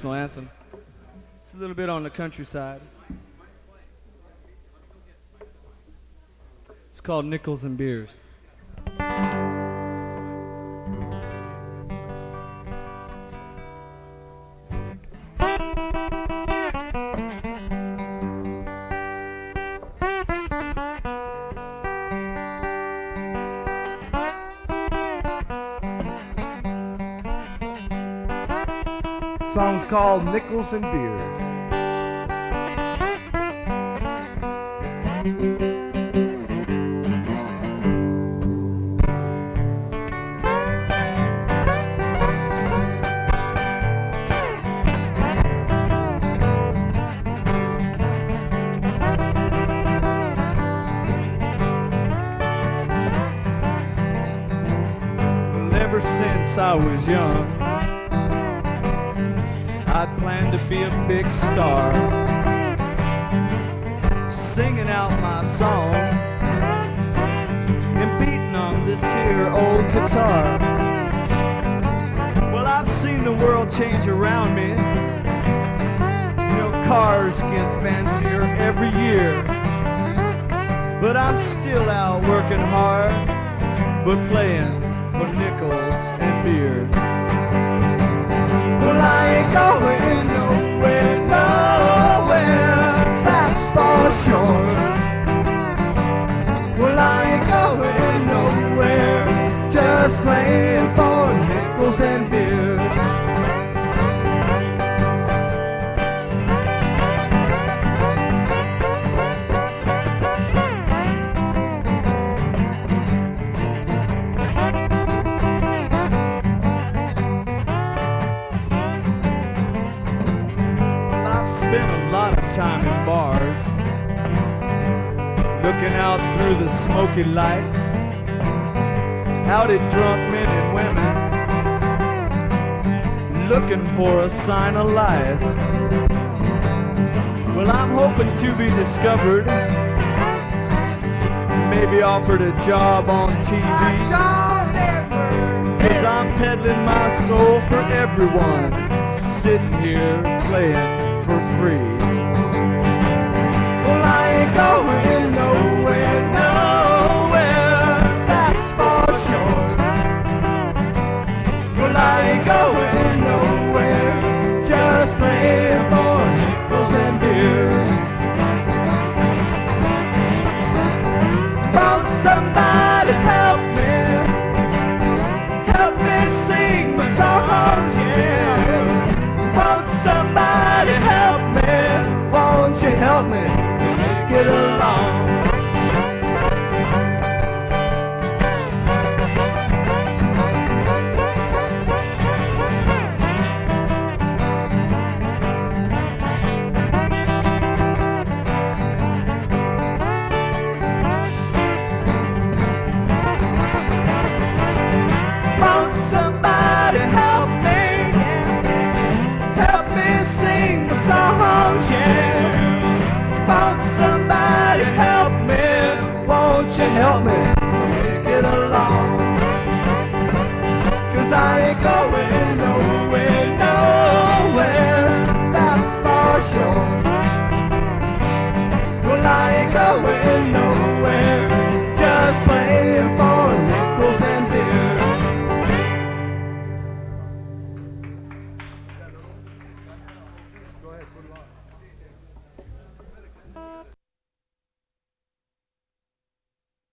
national anthem. It's a little bit on the countryside. It's called Nickels and Beers. Song's called Nickels and Beers. Well, ever since I was young, I'd planned to be a big star, singing out my songs and beating on this here old guitar. Well, I've seen the world change around me. You know, cars get fancier every year, but I'm still out working hard, but playing for nickels and beers. Well, I ain't going nowhere, nowhere, that's for sure. Well, I ain't going nowhere, just playing for nickels and beers. Spent a lot of time in bars, looking out through the smoky lights, out at drunk men and women, looking for a sign of life. Well, I'm hoping to be discovered, maybe offered a job on TV, 'cause I'm peddling my soul for everyone, sitting here playing for free. Well, I ain't going nowhere, nowhere, that's for sure. Well, I ain't going nowhere, just playing for nickels and beers. Won't somebody help me sing my songs, yeah. Won't somebody help me? Won't you help me to get along?